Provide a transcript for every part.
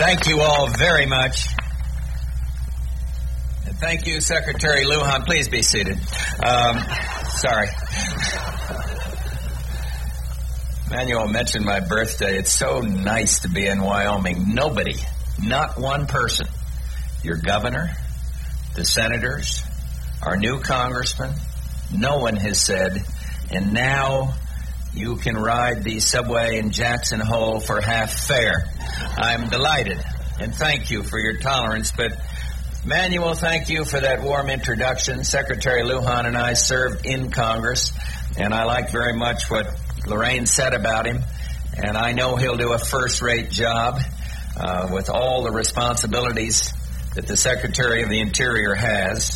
Thank you all very much. And thank you, Secretary Lujan. Please be seated. Sorry. Manuel mentioned my birthday. It's so nice to be in Wyoming. Nobody, not one person, your governor, the senators, our new congressman, no one has said, and now you can ride the subway in Jackson Hole for half fare. I'm delighted, and thank you for your tolerance. But, Manuel, thank you for that warm introduction. Secretary Lujan and I served in Congress, and I like very much what Lorraine said about him, and I know he'll do a first-rate job with all the responsibilities that the Secretary of the Interior has.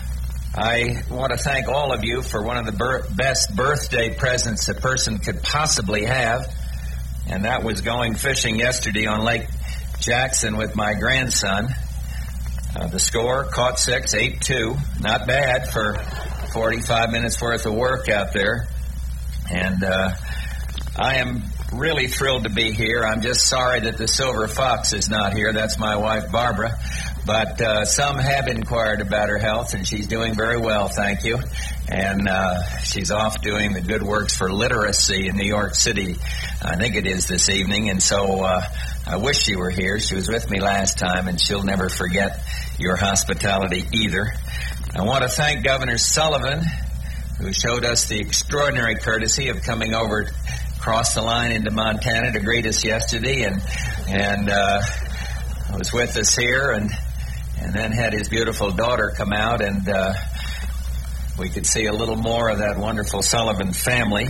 I want to thank all of you for one of the best birthday presents a person could possibly have, and that was going fishing yesterday on Lake Jackson with my grandson. The score, caught 6, 8-2. Not bad for 45 minutes worth of work out there. And I am really thrilled to be here. I'm just sorry that the Silver Fox is not here. That's my wife, Barbara. But some have inquired about her health, and she's doing very well, thank you. And she's off doing the Good Works for Literacy in New York City, I think it is this evening. And so I wish she were here. She was with me last time, and she'll never forget your hospitality either. I want to thank Governor Sullivan, who showed us the extraordinary courtesy of coming over across the line into Montana to greet us yesterday, and was with us here, and then had his beautiful daughter come out, and we could see a little more of that wonderful Sullivan family.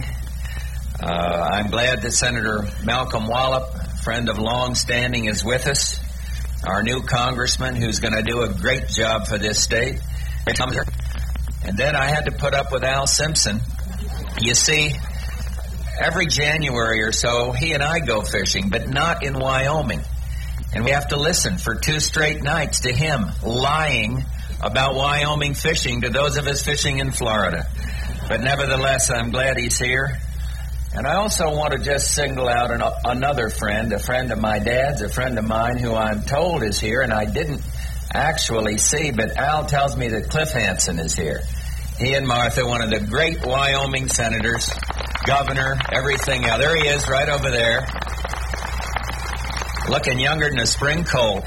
I'm glad that Senator Malcolm Wallop, friend of long standing, is with us, our new congressman who's going to do a great job for this state. And then I had to put up with Al Simpson. You see, every January or so, he and I go fishing, but not in Wyoming. And we have to listen for 2 straight nights to him lying about Wyoming fishing to those of us fishing in Florida. But nevertheless, I'm glad he's here. And I also want to just single out another friend, a friend of my dad's, a friend of mine who I'm told is here, and I didn't actually see, but Al tells me that Cliff Hansen is here. He and Martha, one of the great Wyoming senators, governor, everything else. There he is, right over there, looking younger than a spring cold.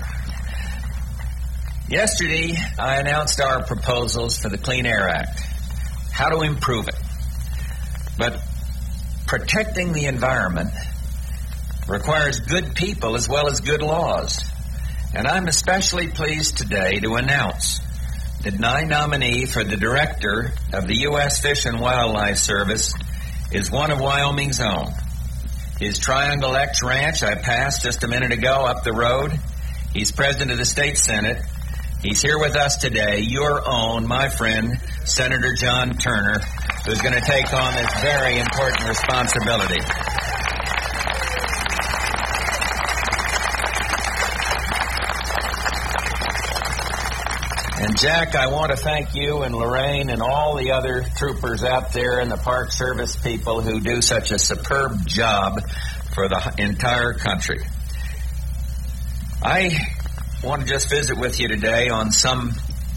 Yesterday, I announced our proposals for the Clean Air Act, how to improve it. But protecting the environment requires good people as well as good laws. And I'm especially pleased today to announce that my nominee for the director of the U.S. Fish and Wildlife Service is one of Wyoming's own. His Triangle X Ranch I passed just a minute ago up the road. He's president of the state senate. He's here with us today, your own, my friend, Senator John Turner, who's going to take on this very important responsibility. And Jack, I want to thank you and Lorraine and all the other troopers out there and the Park Service people who do such a superb job for the entire country. I want to just visit with you today on some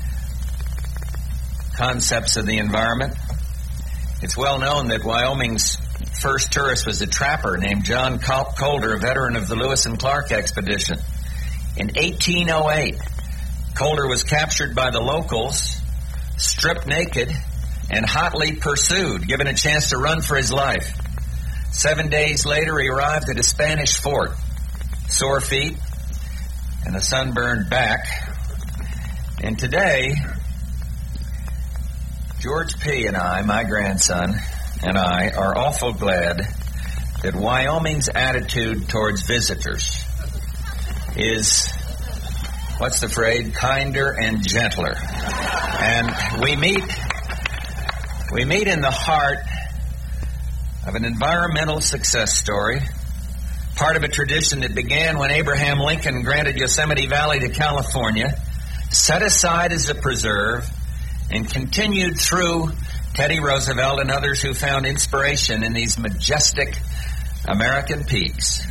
concepts of the environment. It's well known that Wyoming's first tourist was a trapper named John Colder, a veteran of the Lewis and Clark expedition. In 1808, Colder was captured by the locals, stripped naked, and hotly pursued, given a chance to run for his life. 7 days later, he arrived at a Spanish fort, sore feet and a sunburned back. And today, George P. and I, my grandson, and I are awful glad that Wyoming's attitude towards visitors is, what's the phrase, kinder and gentler. And we meet in the heart of an environmental success story, part of a tradition that began when Abraham Lincoln granted Yosemite Valley to California, set aside as a preserve, and continued through Teddy Roosevelt and others who found inspiration in these majestic American peaks.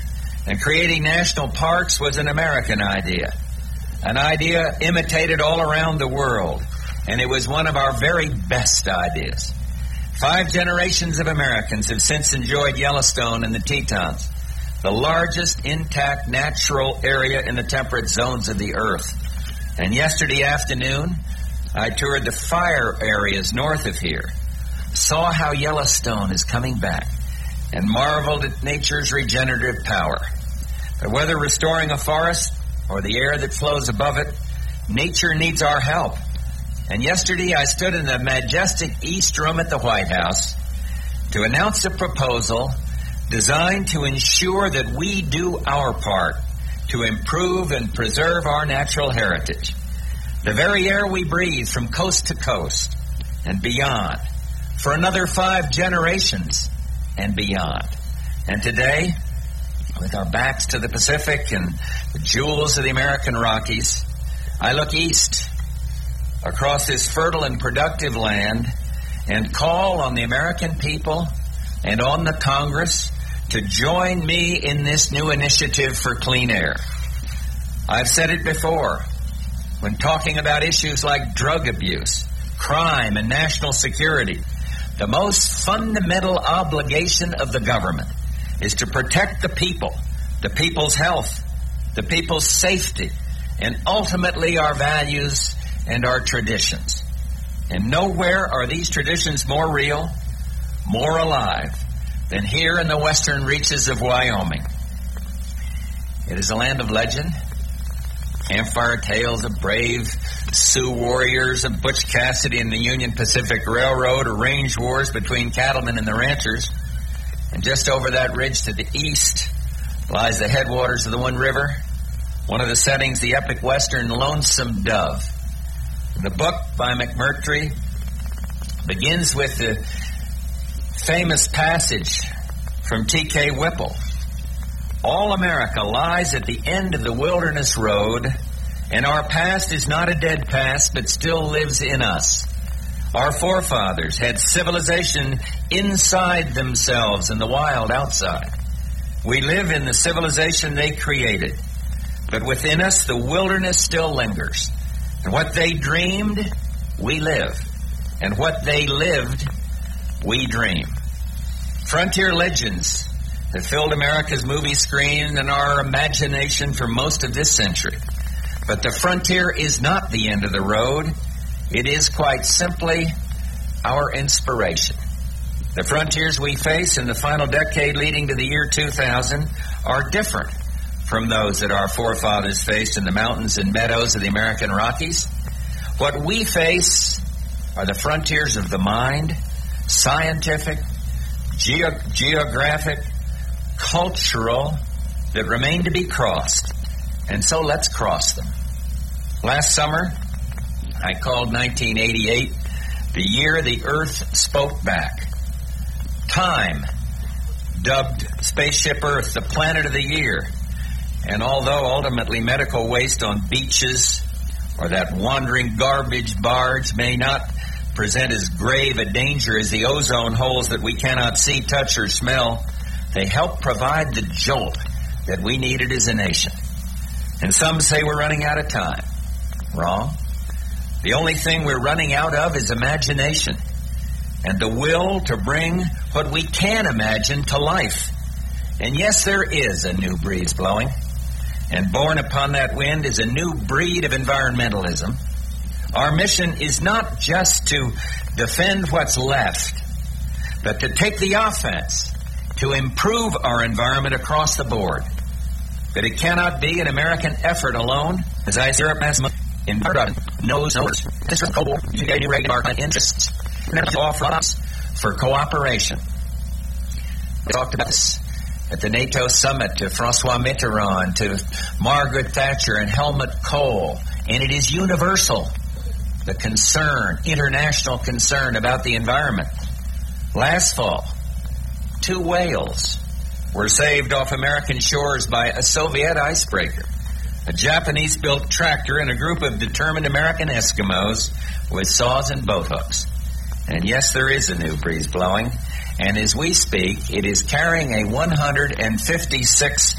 And creating national parks was an American idea, an idea imitated all around the world, and it was one of our very best ideas. 5 generations of Americans have since enjoyed Yellowstone and the Tetons, the largest intact natural area in the temperate zones of the earth. And yesterday afternoon, I toured the fire areas north of here, saw how Yellowstone is coming back, and marveled at nature's regenerative power. But whether restoring a forest or the air that flows above it, nature needs our help. And yesterday I stood in the majestic East Room at the White House to announce a proposal designed to ensure that we do our part to improve and preserve our natural heritage, the very air we breathe from coast to coast and beyond, for another 5 generations and beyond. And today, with our backs to the Pacific and the jewels of the American Rockies, I look east across this fertile and productive land and call on the American people and on the Congress to join me in this new initiative for clean air. I've said it before, when talking about issues like drug abuse, crime, and national security, the most fundamental obligation of the government is to protect the people, the people's health, the people's safety, and ultimately our values and our traditions. And nowhere are these traditions more real, more alive, than here in the western reaches of Wyoming. It is a land of legend, campfire tales of brave Sioux warriors, of Butch Cassidy and the Union Pacific Railroad, or range wars between cattlemen and the ranchers. And just over that ridge to the east lies the headwaters of the Wind River, one of the settings, the epic western Lonesome Dove. The book by McMurtry begins with the famous passage from T.K. Whipple. All America lies at the end of the wilderness road, and our past is not a dead past, but still lives in us. Our forefathers had civilization inside themselves and the wild outside. We live in the civilization they created, but within us the wilderness still lingers. And what they dreamed, we live. And what they lived, we dream. Frontier legends have filled America's movie screen and our imagination for most of this century. But the frontier is not the end of the road. It is quite simply our inspiration. The frontiers we face in the final decade leading to the year 2000 are different from those that our forefathers faced in the mountains and meadows of the American Rockies. What we face are the frontiers of the mind, scientific, geographic, cultural, that remain to be crossed. And so let's cross them. Last summer, I called 1988 the year the Earth spoke back. Time dubbed Spaceship Earth the planet of the year. And although ultimately medical waste on beaches or that wandering garbage barge may not present as grave a danger as the ozone holes that we cannot see, touch, or smell, they help provide the jolt that we needed as a nation. And some say we're running out of time. Wrong. The only thing we're running out of is imagination and the will to bring what we can imagine to life. And yes, there is a new breeze blowing. And born upon that wind is a new breed of environmentalism. Our mission is not just to defend what's left, but to take the offense, to improve our environment across the board. But it cannot be an American effort alone, as I say, in knows this is global interests and offer us for cooperation. We talked about this at the NATO summit to Francois Mitterrand, to Margaret Thatcher and Helmut Kohl, and it is universal, the concern, international concern about the environment. Last fall, 2 whales were saved off American shores by a Soviet icebreaker, a Japanese-built tractor, and a group of determined American Eskimos with saws and boat hooks. And yes, there is a new breeze blowing, and as we speak, it is carrying a 156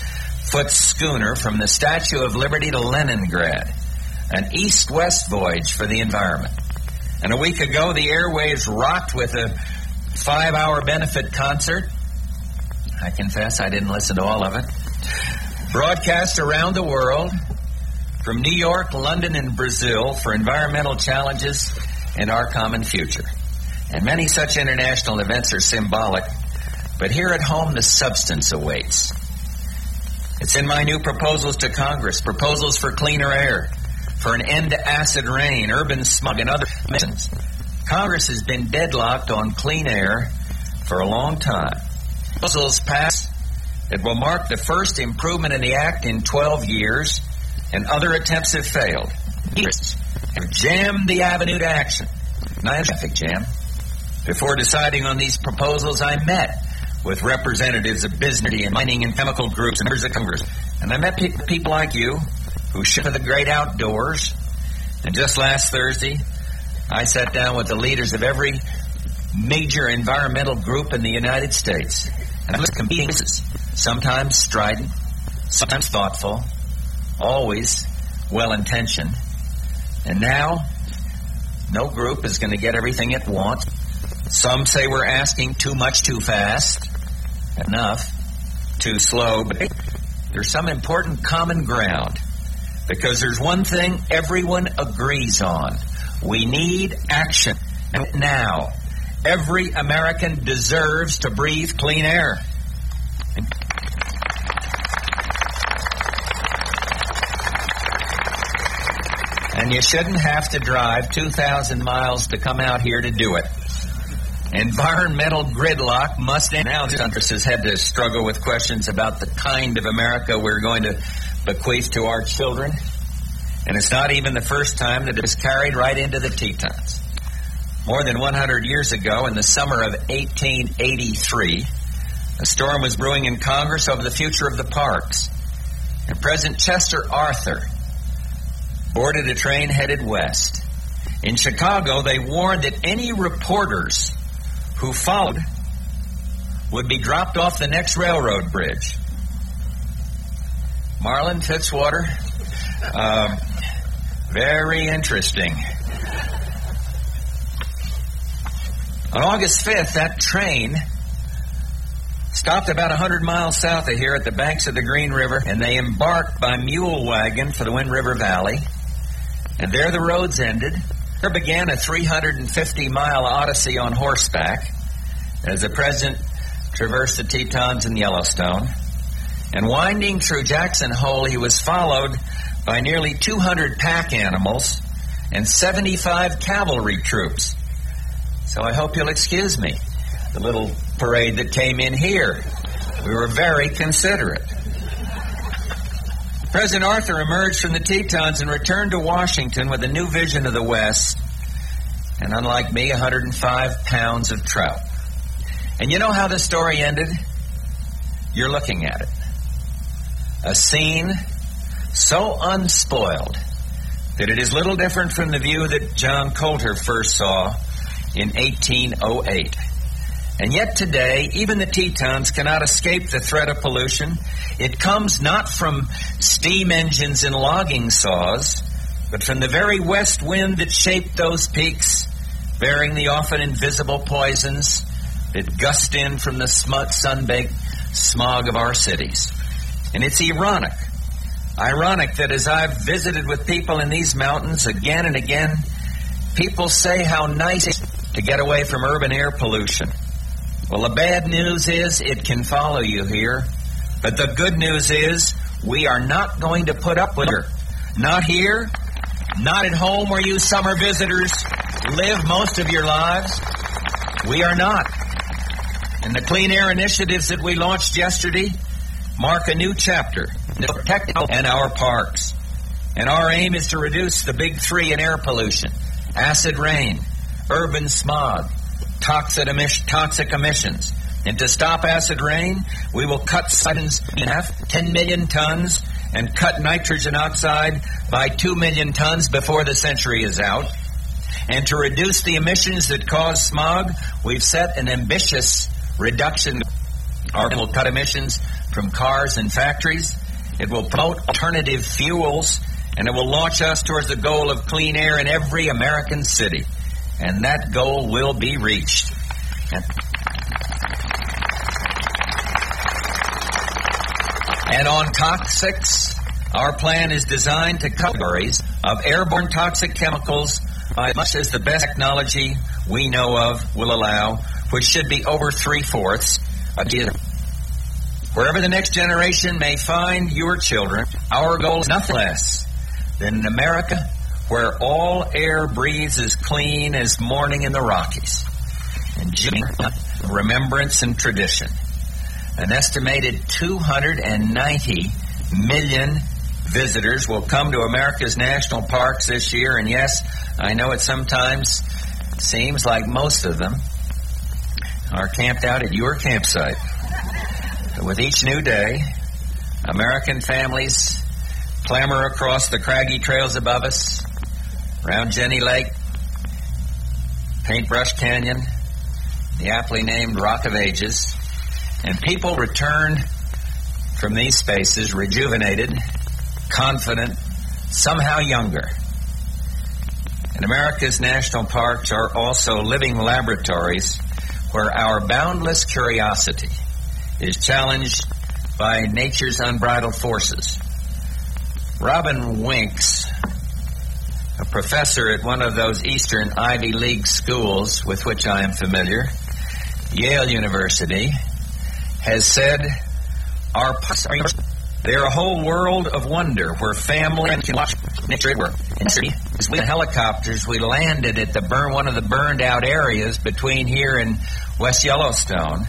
foot schooner from the Statue of Liberty to Leningrad, an east-west voyage for the environment. And a week ago, the airwaves rocked with a 5-hour benefit concert. I confess I didn't listen to all of it. Broadcast around the world, from New York, London, and Brazil, for environmental challenges and our common future. And many such international events are symbolic, but here at home the substance awaits. It's in my new proposals to Congress, proposals for cleaner air, for an end to acid rain, urban smog, and other emissions. Congress has been deadlocked on clean air for a long time. Proposals passed that will mark the first improvement in the Act in 12 years, and other attempts have failed. Have jammed the avenue to action. Not a traffic jam. Before deciding on these proposals, I met with representatives of business and mining and chemical groups and members of Congress. And I met people like you who share the great outdoors. And just last Thursday, I sat down with the leaders of every major environmental group in the United States. And I listened to competing voices, sometimes strident, sometimes thoughtful, always well-intentioned. And now, no group is going to get everything it wants. Some say we're asking too much too fast, enough too slow, but there's some important common ground, because there's one thing everyone agrees on. We need action. And now, every American deserves to breathe clean air. And you shouldn't have to drive 2,000 miles to come out here to do it. Environmental gridlock must end. Now, Congress has had to struggle with questions about the kind of America we're going to bequeath to our children. And it's not even the first time that it was carried right into the Tetons. More than 100 years ago, in the summer of 1883, a storm was brewing in Congress over the future of the parks. And President Chester Arthur boarded a train headed west. In Chicago, they warned that any reporters who followed would be dropped off the next railroad bridge. Marlin Fitzwater, very interesting. On August 5th, that train stopped about 100 miles south of here at the banks of the Green River, and they embarked by mule wagon for the Wind River Valley. And there the roads ended. There began a 350-mile odyssey on horseback as the president traversed the Tetons and Yellowstone. And winding through Jackson Hole, he was followed by nearly 200 pack animals and 75 cavalry troops. So I hope you'll excuse me, the little parade that came in here. We were very considerate. President Arthur emerged from the Tetons and returned to Washington with a new vision of the West, and unlike me, 105 pounds of trout. And you know how the story ended? You're looking at it. A scene so unspoiled that it is little different from the view that John Coulter first saw in 1808. And yet today, even the Tetons cannot escape the threat of pollution. It comes not from steam engines and logging saws, but from the very west wind that shaped those peaks, bearing the often invisible poisons that gust in from the sun-baked smog of our cities. And it's ironic that as I've visited with people in these mountains again and again, people say how nice it is to get away from urban air pollution. Well, the bad news is it can follow you here. But the good news is we are not going to put up with it. Not here, not at home where you summer visitors live most of your lives. We are not. And the clean air initiatives that we launched yesterday mark a new chapter to protect and our parks. And our aim is to reduce the big three in air pollution: acid rain, urban smog, toxic emissions. And to stop acid rain, we will cut emissions in half, 10 million tons, and cut nitrogen oxide by 2 million tons before the century is out. And to reduce the emissions that cause smog, we've set an ambitious reduction. Our will cut emissions from cars and factories It will promote alternative fuels, and it will launch us towards the goal of clean air in every American city. And that goal will be reached. And on toxics, our plan is designed to cover categories of airborne toxic chemicals as much as the best technology we know of will allow, which should be over 3/4 of the. Wherever the next generation may find your children, our goal is nothing less than an America where all air breathes as clean as morning in the Rockies. And remembrance and tradition. An estimated 290 million visitors will come to America's national parks this year, and yes, I know it sometimes seems like most of them are camped out at your campsite. But with each new day, American families clamber across the craggy trails above us, around Jenny Lake, Paintbrush Canyon, the aptly named Rock of Ages, and people return from these spaces rejuvenated, confident, somehow younger. And America's national parks are also living laboratories where our boundless curiosity is challenged by nature's unbridled forces. Robin Winks, a professor at one of those Eastern Ivy League schools with which I am familiar, Yale University, has said, our parks are they're a whole world of wonder where family can watch nature at work. As we helicopters, we landed at one of the burned out areas between here and West Yellowstone,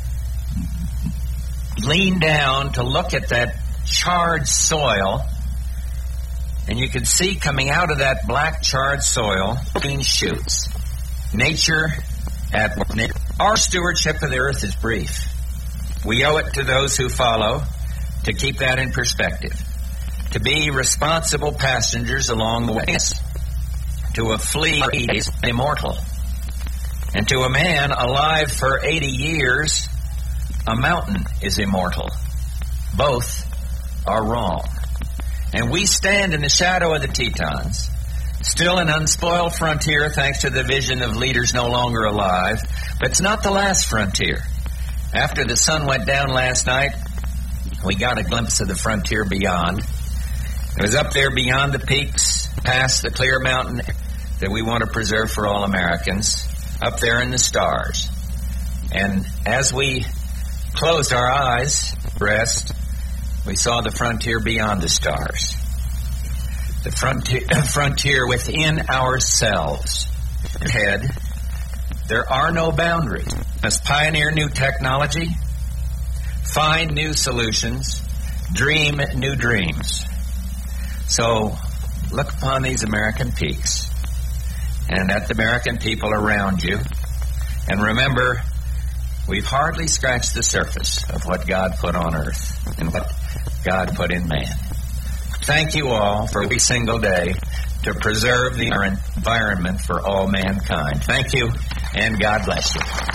leaned down to look at that charred soil, and you could see coming out of that black charred soil green shoots. Nature at work. Our stewardship of the earth is brief. We owe it to those who follow to keep that in perspective, to be responsible passengers along the way. To a flea is immortal, and to a man alive for 80 years, a mountain is immortal. Both are wrong. And we stand in the shadow of the Tetons, still an unspoiled frontier thanks to the vision of leaders no longer alive, but it's not the last frontier. After the sun went down last night, we got a glimpse of the frontier beyond. It was up there beyond the peaks, past the clear mountain that we want to preserve for all Americans, up there in the stars. And as we closed our eyes, rest, we saw the frontier beyond the stars. The frontier within ourselves. Ahead, there are no boundaries. We must pioneer new technology, find new solutions, dream new dreams. So look upon these American peaks and at the American people around you, and remember, we've hardly scratched the surface of what God put on earth and what God put in man. Thank you all for every single day to preserve the environment for all mankind. Thank you, and God bless you.